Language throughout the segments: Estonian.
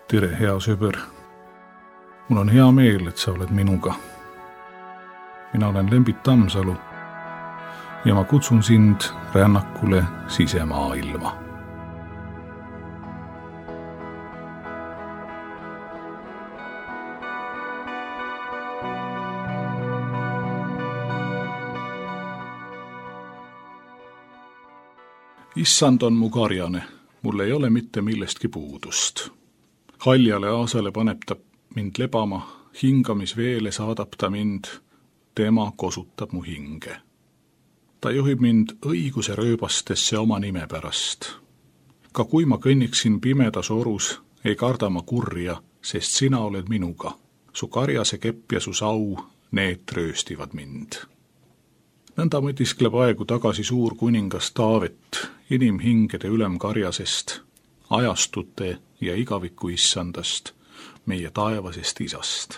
Tere, hea sõber. Mul on hea meel, et sa oled minuga. Mina olen Lembit Tammsalu ja ma kutsun sind rännakule sisemaailma. Issand on mu karjane, mul ei ole mitte millestki puudust. Haljale aasale paneb ta mind lebama, hingamisveele saadab ta mind, tema kosutab mu hinge. Ta juhib mind õiguse rööbastesse oma nime pärast. Ka kui ma kõnniksin pimedas orus, ei karda ma kurja, sest sina oled minuga. Su karjase kepp ja su sau, need trööstivad mind. Nõnda mõtiskleb aegu tagasi suur kuningas Taavet, inimhingede ülemkarjasest, ajastute ja igaviku issandast, meie taevasest isast.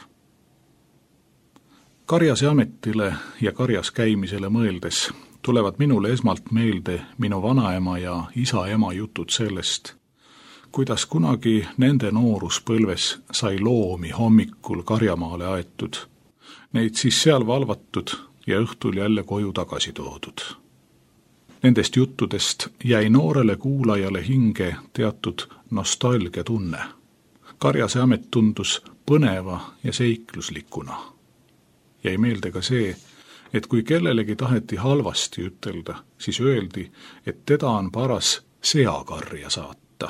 Karjase ametile ja karjas käimisele mõeldes tulevad minule esmalt meelde minu vanaema ja isaema jutud sellest, kuidas kunagi nende nooruspõlves sai loomi hommikul karjamaale aetud, neid siis seal valvatud ja õhtul jälle koju tagasi toodud. Nendest juttudest jäi noorele kuulajale hinge teatud nostalgia tunne. Karjase amet tundus põneva ja seikluslikuna. Jäi meelde ka see, et kui kellelegi taheti halvasti ütelda, siis öeldi, et teda on paras seakarja saata.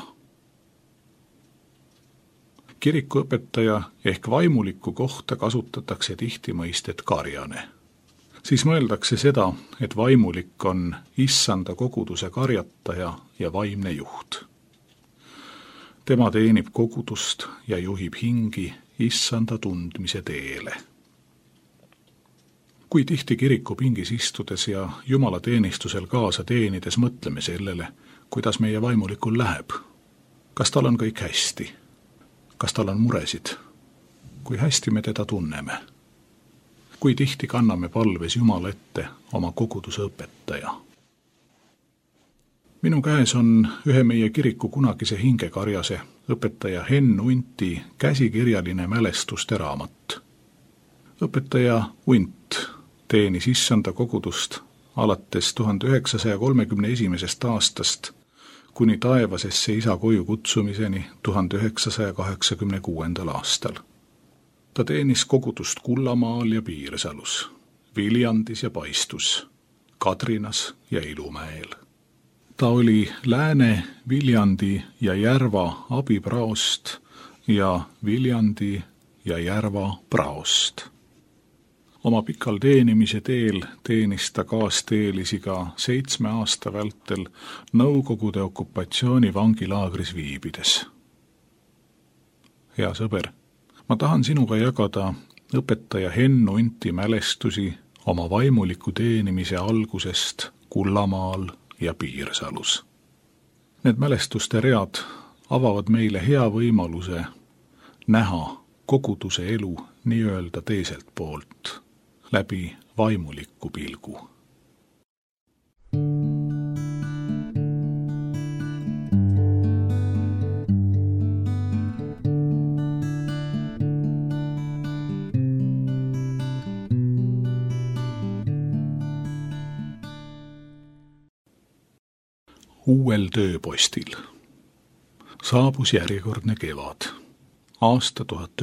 Kirikuõpetaja ehk vaimuliku kohta kasutatakse tihti mõistet karjane. Siis mõeldakse seda, et vaimulik on issanda koguduse karjataja ja vaimne juht. Tema teenib kogudust ja juhib hingi issanda tundmise teele. Kui tihti kirikupingis istudes ja Jumala teenistusel kaasa teenides mõtleme sellele, kuidas meie vaimulikul läheb. Kas tal on kõik hästi? Kas tal on muresid? Kui hästi me teda tunneme? Kui tihti kanname palves Jumala ette oma koguduse õpetaja. Minu käes on ühe meie kiriku kunagise hingekarjase õpetaja Henn Unti käsikirjaline mälestuste raamat. Õpetaja Unt teenis issanda kogudust alates 1931. aastast kuni taevasesse isa koju kutsumiseni 1986. aastal. Ta teenis kogudust Kullamaal ja Piirsalus, Viljandis ja Paistus, Kadrinas ja Ilumäel. Ta oli Lääne, Viljandi ja Järva abipraost ja Viljandi ja Järva praost. Oma pikal teenimise teel teenis ta kaasteelisi ka 7 aasta vältel Nõukogude okupatsiooni vangilaagris viibides. Hea sõber, ma tahan sinuga jagada õpetaja Henn Unti mälestusi oma vaimuliku teenimise algusest Kullamaal ja Piirsalus. Need mälestuste read avavad meile hea võimaluse näha koguduse elu nii-öelda teiselt poolt, läbi vaimuliku pilgu. Uuel tööpostil. Saabus järjekordne kevad. Aasta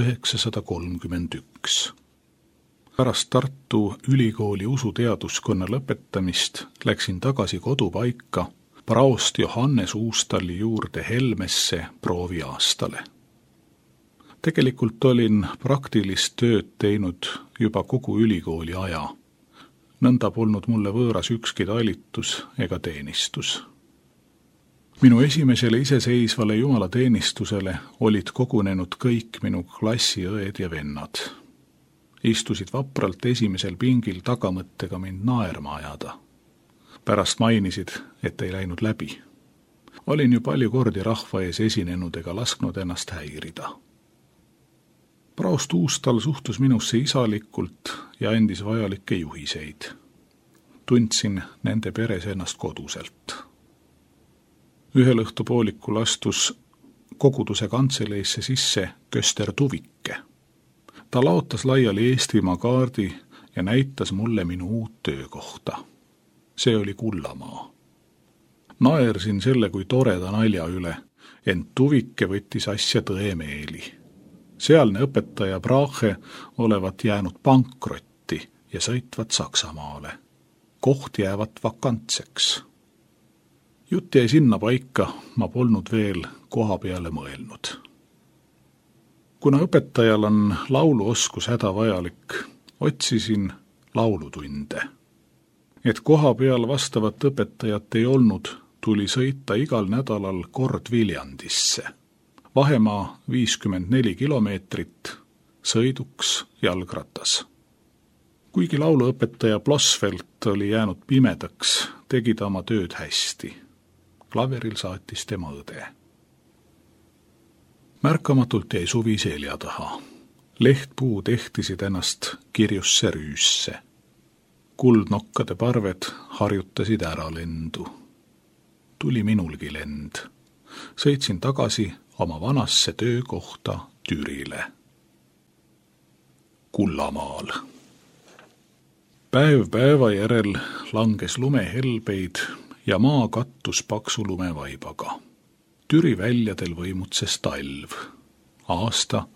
1931. Pärast Tartu ülikooli usuteaduskonna lõpetamist läksin tagasi kodupaika praost Johannes Uustalli juurde Helmesse prooviaastale. Tegelikult olin praktilist tööd teinud juba kogu ülikooli aja. Nõnda polnud mulle võõras ükski talitus ega teenistus. Minu esimesele iseseisvale jumalateenistusele olid kogunenud kõik minu klassiõed ja vennad. Istusid vapralt esimesel pingil tagamõttega mind naerma ajada. Pärast mainisid, et ei läinud läbi. Olin ju palju kordi rahva ees esinenud ega lasknud ennast häirida. Praost Uustal suhtus minusse isalikult ja andis vajalikke juhiseid. Tundsin nende peres ennast koduselt. Ühel õhtupoolikul astus koguduse kantseleisse sisse köster Tuvikke. Ta laotas laiali Eestimaa kaardi ja näitas mulle minu uut töökohta. See oli Kullamaa. Naersin selle kui toreda nalja üle, ent Tuvikke võttis asja tõemeeli. Sealne õpetaja Brahe olevat jäänud pankrotti ja sõitvat Saksamaale. Koht jäävat vakantseks. Jutt jäi sinna paika, ma polnud veel koha peale mõelnud. Kuna õpetajal on lauluoskus hädavajalik, otsisin laulutunde. Et koha peal vastavat õpetajat ei olnud, tuli sõita igal nädalal kord Viljandisse. Vahemaa 54 kilomeetrit, sõiduks jalgratas. Kuigi lauluõpetaja Blosfeld oli jäänud pimedaks, tegi ta oma tööd hästi. Klaveril saatis tema õde. Märkamatult jäi suvi selja taha. Lehtpuud ehtisid ennast kirjusse rüüsse. Kuldnokkade parved harjutasid ära lendu. Tuli minulgi lend. Sõitsin tagasi oma vanasse töökohta Türile. Kullamaal. Päev päeva järel langes lumehelbeid ja maa kattus paksu lumevaibaga. Türi väljadel võimutses talv. Aasta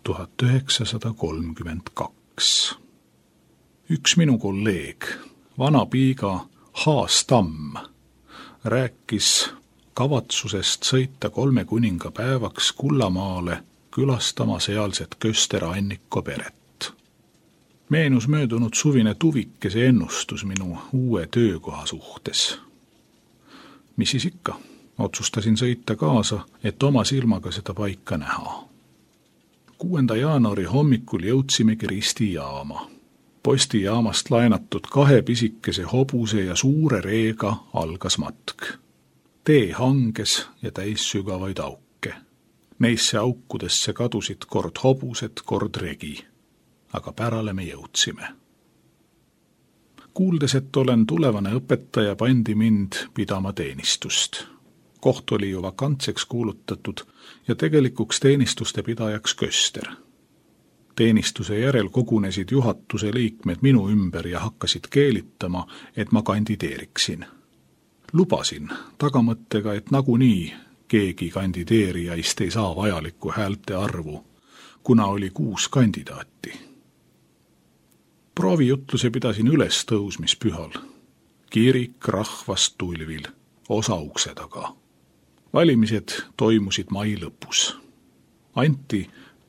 1932. Üks minu kolleeg, vana piiga Haas Tamm, rääkis kavatsusest sõita 3 kuningapäevaks Kullamaale külastama sealset köster Annikko peret. Meenus möödunud suvine Tuvikese ennustus minu uue töökoha suhtes. Mis siis ikka? Otsustasin sõita kaasa, et oma silmaga seda paika näha. 6. jaanuari hommikul jõudsimegi Risti jaama. Postijaamast laenatud 2 pisikese hobuse ja suure reega algas matk. Tee hanges ja täis sügavaid auke. Neisse aukudesse kadusid kord hobused, kord regi. Aga pärale me jõudsime. Kuuldes, et olen tulevane õpetaja, pandi mind pidama teenistust. Koht oli ju vakantseks kuulutatud ja tegelikuks teenistuste pidajaks köster. Teenistuse järel kogunesid juhatuse liikmed minu ümber ja hakkasid keelitama, et ma kandideeriksin. Lubasin tagamõttega, et nagunii keegi kandideerijaist ei saa vajalikku häälte arvu, kuna oli 6 kandidaati. Proovijutluse pidasin üles tõusmispühal. Kirik rahvast tulvil, osa ukse taga. Valimised toimusid mai lõpus. Anti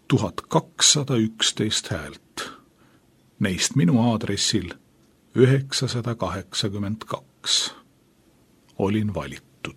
1211 häält. Neist minu aadressil 982. Olin valittud.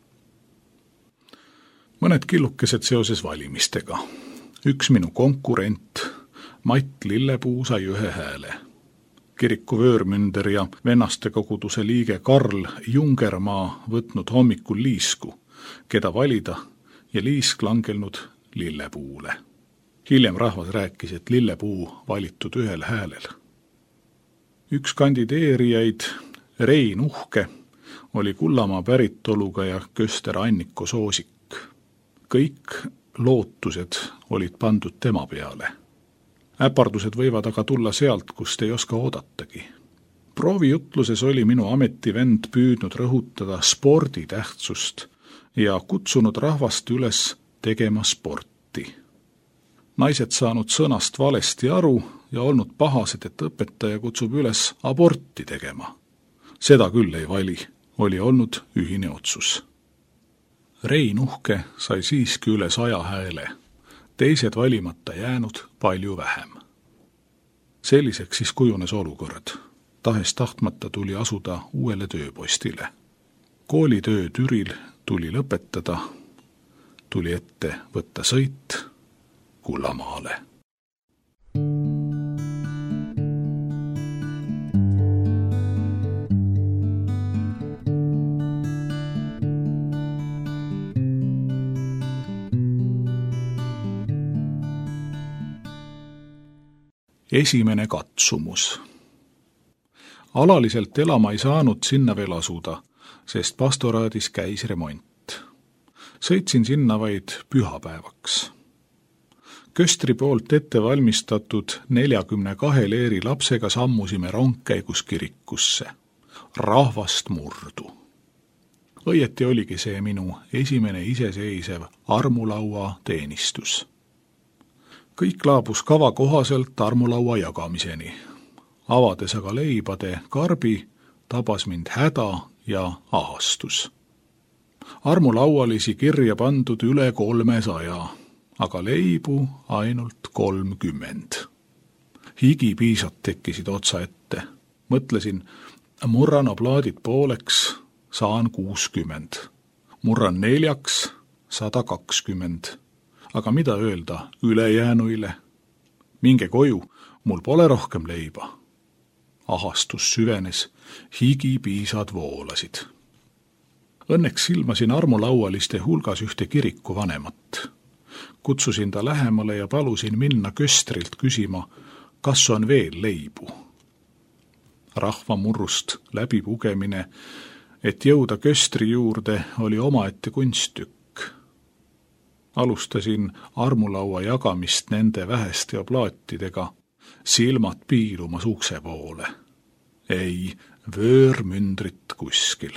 Mõned killukesed seoses valimistega. Üks minu konkurent, Matt Lillepuu, sai 1 hääle. Kiriku vöörmünder ja vennaste koguduse liige Karl Jungermaa võtnud hommikul liisku, keda valida, ja liisk langelnud Lillepuule. Hiljem rahvas rääkis, et Lillepuu valitud 1 häälel. Üks kandideerijaid, Rein Uhke, oli Kullamaa päritoluga ja köster Annikko soosik. Kõik lootused olid pandud tema peale. Äpardused võivad aga tulla sealt, kust ei oska oodatagi. Proovijutluses oli minu ametivend püüdnud rõhutada spordi tähtsust ja kutsunud rahvast üles tegema sporti. Naised saanud sõnast valesti aru ja olnud pahased, et õpetaja kutsub üles aborti tegema. Seda küll ei vali, oli olnud ühine otsus. Rein Uhke sai siiski üle 100 hääle, teised valimata jäänud palju vähem. Selliseks siis kujunes olukord. Tahes tahtmata tuli asuda uuele tööpostile. Koolitöö Türil tuli lõpetada, tuli ette võtta sõit Kullamaale. Esimene katsumus. Alaliselt elama ei saanud sinna veel asuda, sest pastoraadis käis remont. Sõitsin sinna vaid pühapäevaks. Köstri poolt ette valmistatud 42 leeri lapsega sammusime rongkäigus kirikusse. Rahvast murdu. Õieti oligi see minu esimene iseseisev armulaua teenistus. Kõik laabus kava kohaselt armulaua jagamiseni. Avades aga leibade karbi, tabas mind häda ja ahastus. Armulaualisi kirja pandud üle 300, aga leibu ainult 30. Higipiisad tekkisid otsa ette. Mõtlesin, murran oblaadid pooleks, saan 60. Murran 4, 120. Aga mida öelda ülejäänuile? Minge koju, mul pole rohkem leiba. Ahastus süvenes, higipiisad voolasid. Õnneks silmasin armulaualiste hulgas ühte kiriku vanemat. Kutsusin ta lähemale ja palusin minna Köstrilt küsima, kas on veel leibu. Rahvamurrust läbi pugemine, et jõuda Köstri juurde, oli omaette kunsttükk. Alustasin armulaua jagamist nende väheste oblaatidega, silmad piilumas ukse poole. Ei, vöörmündrit kuskil.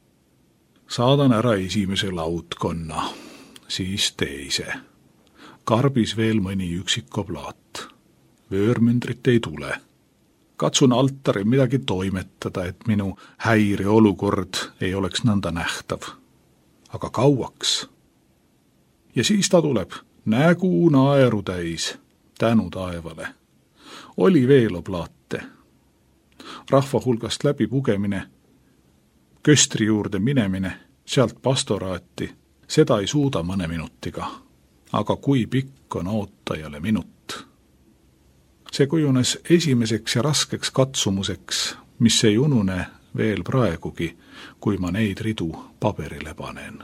Saadan ära esimese laudkonna, siis teise. Karbis veel mõni üksik oblaat. Vöörmündrit ei tule. Katsun altari midagi toimetada, et minu häiri olukord ei oleks nõnda nähtav. Aga kauaks. Ja siis ta tuleb, nägu naeru täis, tänu taevale. Oli veel oblaate. Rahva hulgast läbi pugemine, Köstri juurde minemine, sealt pastoraati, seda ei suuda mõne minutiga. Aga kui pikk on ootajale minut? See kujunes esimeseks ja raskeks katsumuseks, mis ei unune veel praegugi, kui ma neid ridu paberile panen.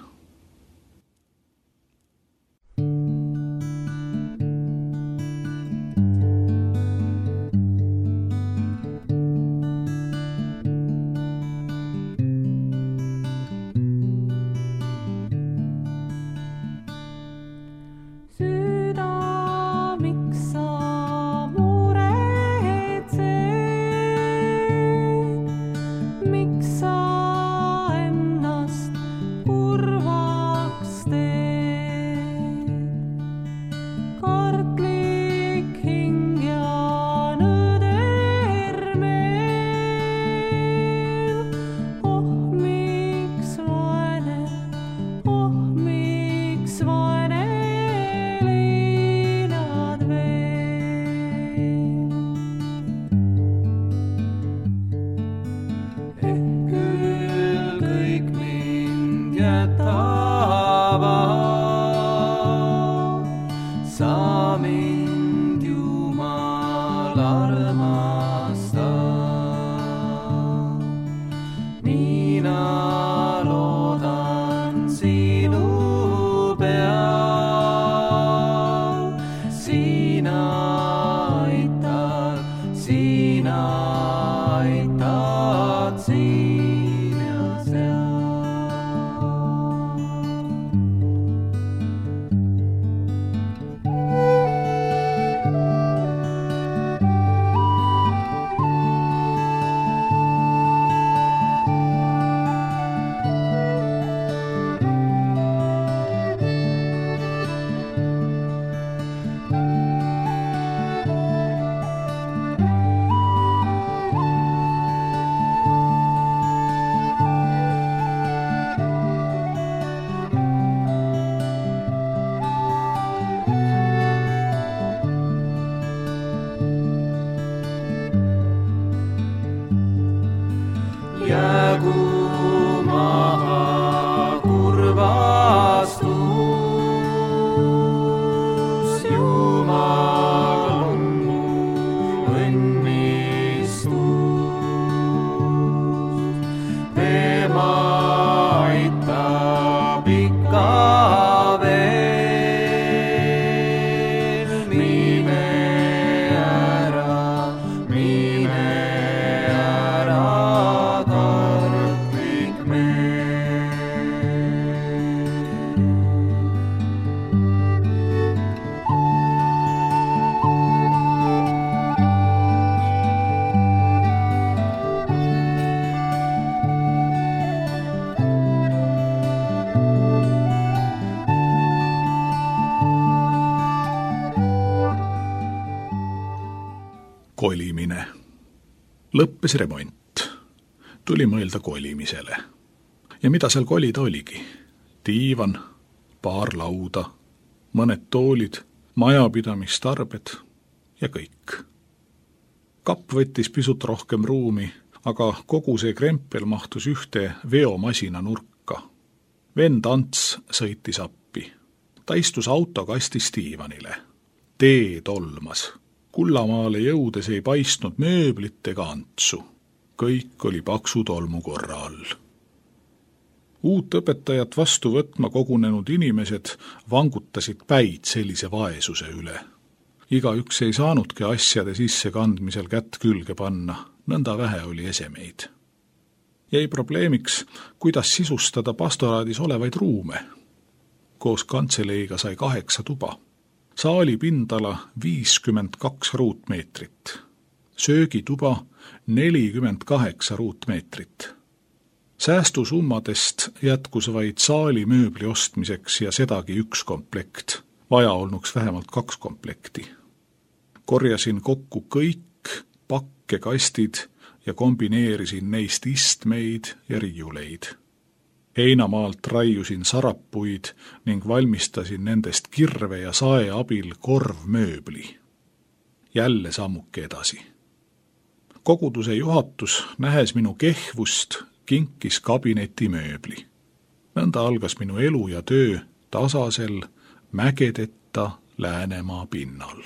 Lõppes remont. Tuli mõelda kolimisele. Ja mida seal kolida oligi? Diivan, paar lauda, mõned toolid, majapidamistarbed ja kõik. Kapp võttis pisut rohkem ruumi, aga kogu see krempel mahtus ühte veomasina nurka. Vend Ants sõitis appi. Ta istus autokastis diivanile. Tee tolmas. Kullamaale jõudes ei paistnud mööblit ega Antsu. Kõik oli paksu tolmukorra all. Uut õpetajat vastu võtma kogunenud inimesed vangutasid päid sellise vaesuse üle. Igaüks ei saanudki asjade sissekandmisel kätt külge panna, nõnda vähe oli esemeid. Jäi probleemiks, kuidas sisustada pastoraadis olevaid ruume. Koos kantseleiga sai 8 tuba. Saali pindala 52 ruutmeetrit. Söögituba 48 ruutmeetrit. Säästusummadest jätkus vaid saali mööbli ostmiseks ja sedagi 1 komplekt. Vaja olnuks vähemalt 2 komplekti. Korjasin kokku kõik pakkekastid ja kombineerisin neist istmeid ja riiuleid. Heinamaalt raiusin sarapuid ning valmistasin nendest kirve ja sae abil korvmööbli. Jälle sammuke edasi. Koguduse juhatus, nähes minu kehvust, kinkis kabinetimööbli. Nõnda algas minu elu ja töö tasasel, mägedeta Läänemaa pinnal.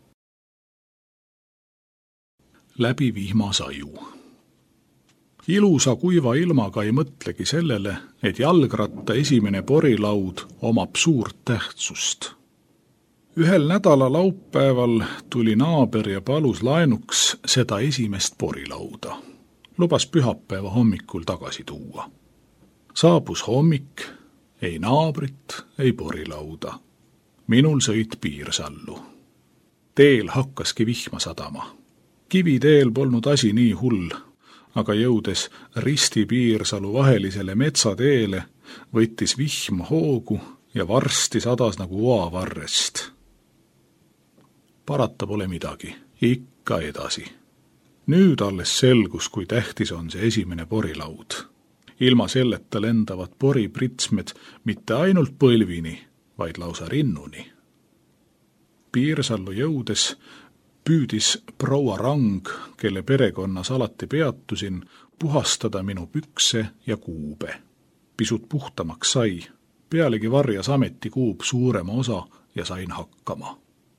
Läbi vihmasaju. Ilusa kuiva ilmaga ei mõtlegi sellele, et jalgratta esimene porilaud omab suurt tähtsust. Ühel nädala laupäeval tuli naaber ja palus laenuks seda esimest porilauda. Lubas pühapäeva hommikul tagasi tuua. Saabus hommik, ei naabrit, ei porilauda. Minul sõit Piirsallu. Teel hakkaski vihma sadama. Kiviteel polnud asi nii hull, aga jõudes Risti Piirsalu vahelisele metsateele, võttis vihm hoogu ja varsti sadas nagu oavarrest. Parata pole midagi, ikka edasi. Nüüd alles selgus, kui tähtis on see esimene porilaud. Ilma selleta lendavad poripritsmed mitte ainult põlvini, vaid lausa rinnuni. Piirsallu jõudes püüdis proua Rang, kelle perekonnas alati peatusin, puhastada minu pükse ja kuube. Pisut puhtamaks sai, pealegi varjas ametikuub suurema osa ja sain hakkama.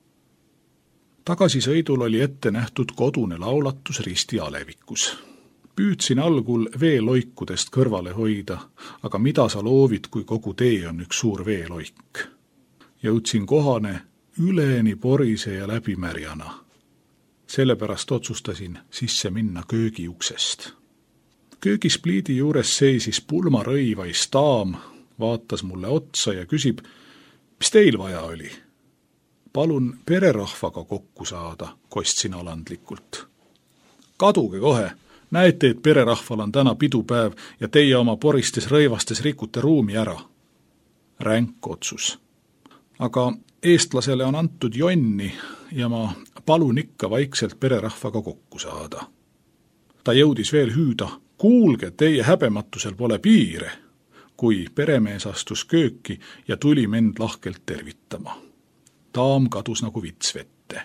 Tagasisõidul oli ette nähtud kodune laulatus Risti alevikus. Püüdsin algul veeloikudest kõrvale hoida, aga mida sa loovid, kui kogu tee on üks suur veeloik? Jõudsin kohane üleni porise ja läbimärjana. Sellepärast otsustasin sisse minna köögiuksest. Köögispliidi juures seisis pulmarõivais daam, vaatas mulle otsa ja küsib, mis teil vaja oli? Palun pererahvaga kokku saada, kostsin alandlikult. Kaduge kohe, näete, et pererahval on täna pidupäev ja teie oma poristes rõivastes rikute ruumi ära. Ränk otsus. Aga eestlasele on antud jonni ja ma palun ikka vaikselt pererahvaga kokku saada. Ta jõudis veel hüüda, kuulge, teie häbematusel pole piire, kui peremees astus kööki ja tuli mind lahkelt tervitama. Daam kadus nagu vits vette.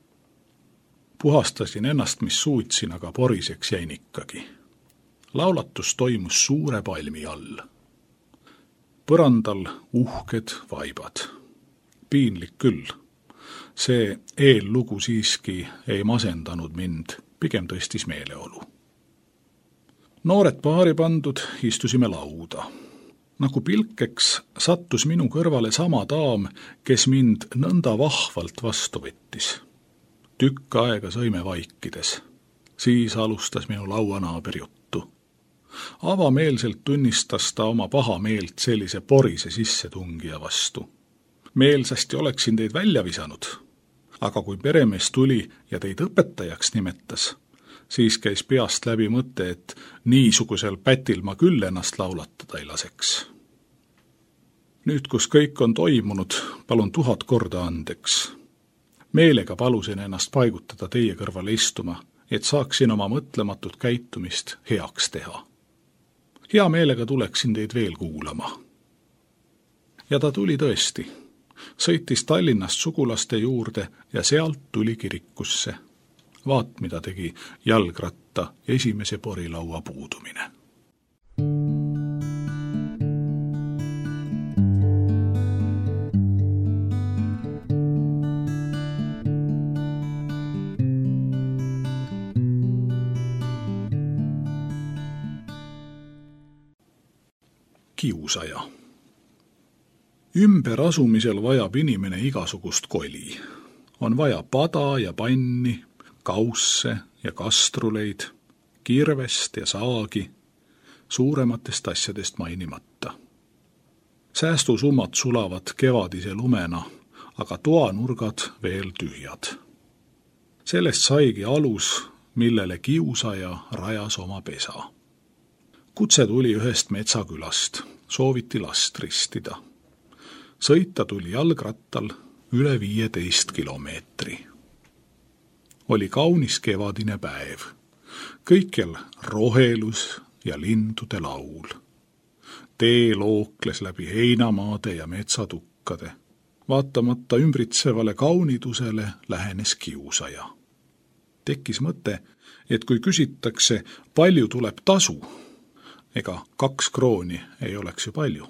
Puhastasin ennast, mis suutsin, aga poriseks jäin ikkagi. Laulatus toimus suure palmi all. Põrandal uhked vaibad. Piinlik küll. See eellugu siiski ei masendanud mind, pigem tõstis meeleolu. Noored paari pandud, istusime lauda. Nagu pilkeks sattus minu kõrvale sama daam, kes mind nõnda vahvalt vastu võttis. Tükk aega sõime vaikides. Siis alustas minu lauanaaber juttu. Avameelselt tunnistas ta oma pahameelt sellise porise sissetungija vastu. Meelsasti oleksin teid välja visanud, aga kui peremees tuli ja teid õpetajaks nimetas, siis käis peast läbi mõte, et niisugusel pätil ma küll ennast laulatada ei laseks. Nüüd, kus kõik on toimunud, palun 1000 korda andeks. Meelega palusin ennast paigutada teie kõrvale istuma et saaksin oma mõtlematut käitumist heaks teha. Hea meelega tuleksin teid veel kuulama. Ja ta tuli tõesti. Sõitis Tallinnast sugulaste juurde ja sealt tuli kirikusse. Vaat, mida tegi jalgratta esimese porilaua puudumine. Kiusaja. Ümberasumisel vajab inimene igasugust koli. On vaja pada ja panni, kausse ja kastruleid, kirvest ja saagi, suurematest asjadest mainimata. Säästusummad sulavad kevadise lumena, aga toanurgad veel tühjad. Sellest saigi alus, millele kiusaja rajas oma pesa. Kutse tuli ühest metsakülast, sooviti last ristida. Sõita tuli jalgrattal üle 15 kilomeetri. Oli kaunis kevadine päev. Kõikjal rohelus ja lindude laul. Tee lookles läbi heinamaade ja metsatukkade. Vaatamata ümbritsevale kaunidusele lähenes kiusaja. Tekkis mõte, et kui küsitakse, palju tuleb tasu, ega 2 krooni ei oleks ju palju.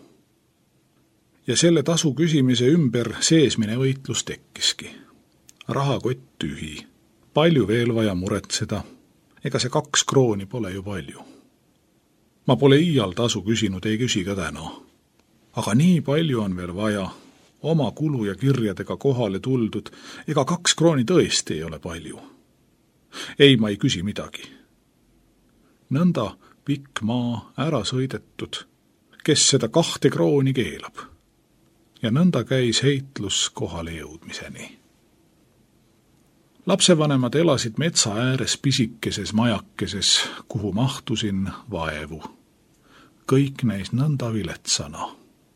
Ja selle tasu küsimise ümber seesmine võitlus tekkiski. Rahakott tühi, palju veel vaja muretseda, ega see 2 krooni pole ju palju. Ma pole iial tasu küsinud, ei küsi ka täna. Aga nii palju on veel vaja, oma kulu ja kirjadega kohale tuldud, ega 2 krooni tõesti ei ole palju. Ei, ma ei küsi midagi. Nõnda pikk maa ära sõidetud, kes seda 2 krooni keelab. Ja nõnda käis heitlus kohale jõudmiseni. Lapsevanemad elasid metsa ääres pisikeses majakeses, kuhu mahtusin vaevu. Kõik näis nõnda viletsana.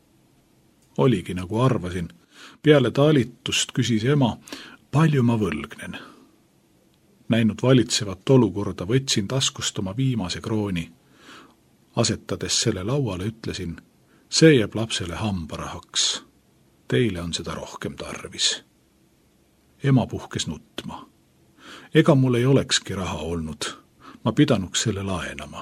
Oligi, nagu arvasin. Peale talitust küsis ema, palju ma võlgnen. Näinud valitsevat olukorda, võtsin taskust oma viimase krooni. Asetades selle lauale ütlesin, see jääb lapsele hambarahaks. Teile on seda rohkem tarvis. Ema puhkes nutma. Ega mul ei olekski raha olnud. Ma pidanuks selle laenama.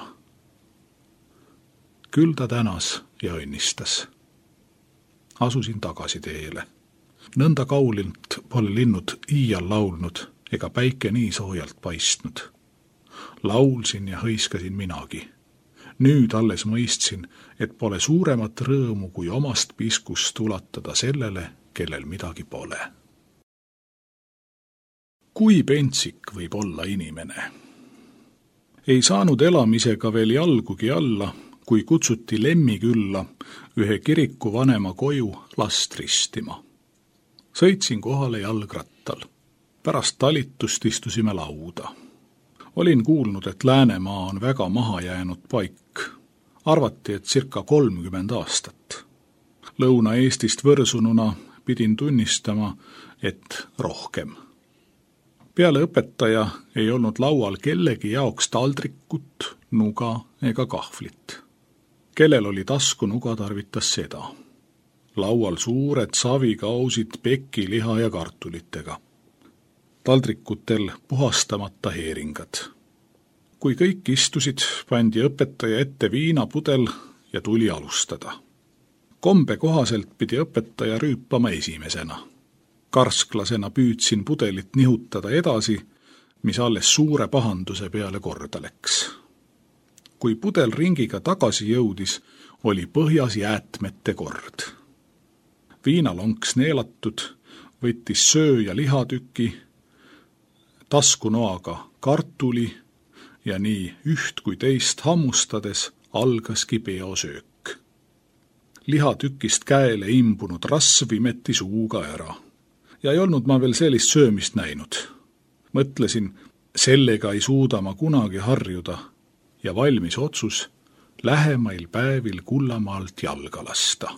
Küll ta tänas ja õnnistas. Asusin tagasi teele. Nõnda kaulilt pole linnud iial laulnud ega päike nii soojalt paistnud. Laulsin ja hõiskasin minagi. Nüüd alles mõistsin, et pole suuremat rõõmu kui omast piskust ulatada sellele, kellel midagi pole. Kui pentsik võib olla inimene? Ei saanud elamisega veel jalgugi alla, kui kutsuti Lemmikülla ühe kiriku vanema koju last ristima. Sõitsin kohale jalgrattal. Pärast talitust istusime lauda. Olin kuulnud, et Läänemaa on väga maha jäänud paik. Arvati, et circa 30 aastat. Lõuna-Eestist võrsununa pidin tunnistama, et rohkem. Peale õpetaja ei olnud laual kellegi jaoks taldrikut, nuga ega kahvlit. Kellel oli tasku nuga, tarvitas seda. Laual suured savikausid peki, liha ja kartulitega. Taldrikutel puhastamata heeringad. Kui kõik istusid, pandi õpetaja ette viinapudel ja tuli alustada. Kombe kohaselt pidi õpetaja rüüpama esimesena. Karsklasena püüdsin pudelit nihutada edasi, mis alles suure pahanduse peale korda läks. Kui pudel ringiga tagasi jõudis, oli põhjas jäätmete kord. Viinalonks neelatud, võttis söö ja lihatüki, taskunoaga kartuli ja nii üht kui teist hammustades algaski peosöök. Lihatükist käele imbunud rasv imeti suuga ära. Ja ei olnud ma veel sellist söömist näinud. Mõtlesin, sellega ei suuda ma kunagi harjuda ja valmis otsus lähemail päevil Kullamaalt jalga lasta.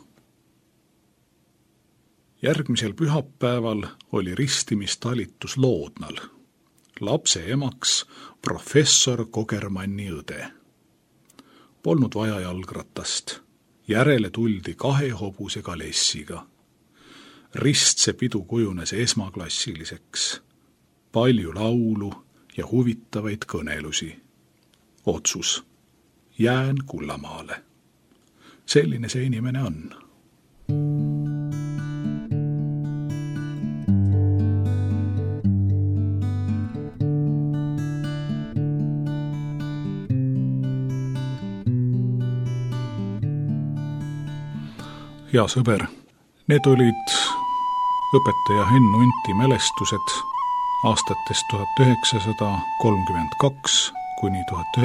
Järgmisel pühapäeval oli ristimistalitus Loodnal. lapse emaks professor Kogermanni õde. Polnud vaja jalgratast. Järele tuldi 2 hobuse kalessiga. Ristse pidu kujunes esmaklassiliseks. Palju laulu ja huvitavaid kõnelusi. Otsus. Jään Kullamaale. Selline see inimene on. Hea sõber, need olid õpetaja Henn Unti mälestused aastatest 1932 kuni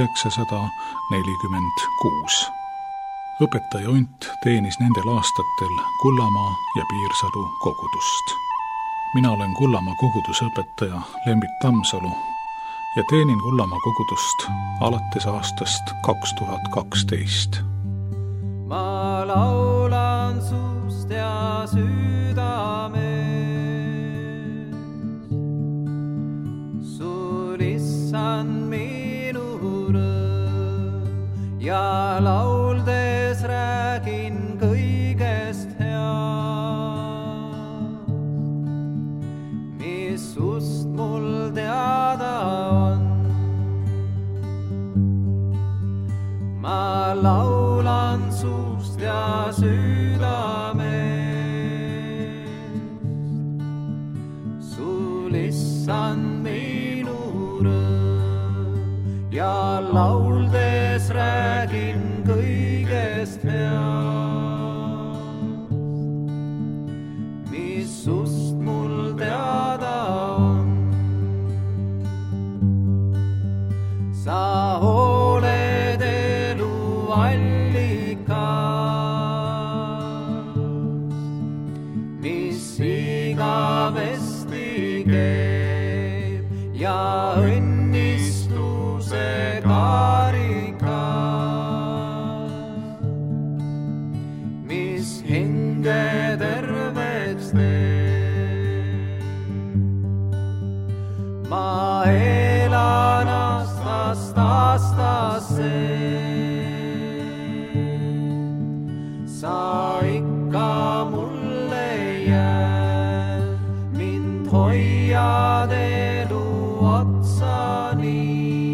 1946. Õpetaja Unt teenis nendel aastatel Kullamaa ja Piirsalu kogudust. Mina olen Kullamaa kogudusõpetaja Lembit Tammsalu ja teenin Kullamaa kogudust alates aastast 2012. Ma laulan suust ja südames, sul issand minu rõõm ja lauldes räägin kõigest heast, mis sust mul teada on. Ma laulan suust ja südamest, sul issand minu rõõm ja lauldes räägin kõigest heast, mis sust mul teada on. Sa hooled elu allikas, mis igavesti keeb ja õnnistuse karikas, mis hinge terveks teeb. Ma elan aastast aastasse, sa ikka mulle jääd, mind hoiad elu otsani.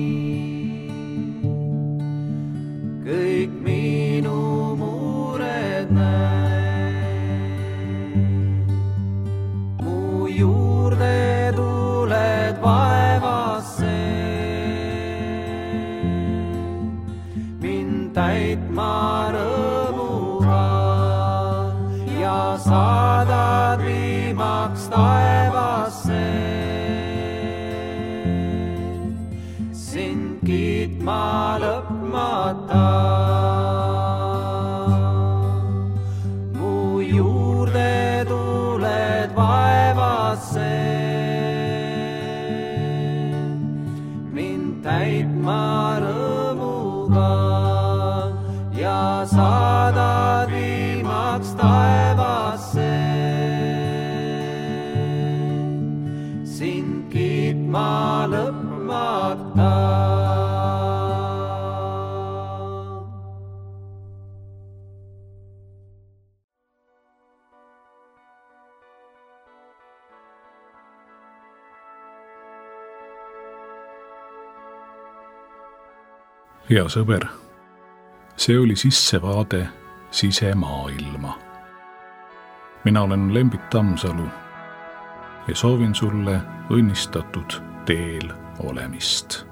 Kõik minu mured näed, mu juurde tuled vaevasse, mind täitma rõõmuga ja saadad viimaks taevasse. Sind kiitma lõpmata, mu juurde tuled vaevasse, mind täitma rõõmuga ja saadad viimaks taevasse. Sind kiitma lõpmata. Hea sõber, see oli sissevaade sisemaailma. Mina olen Lembit Tammsalu ja soovin sulle õnnistatud teel olemist.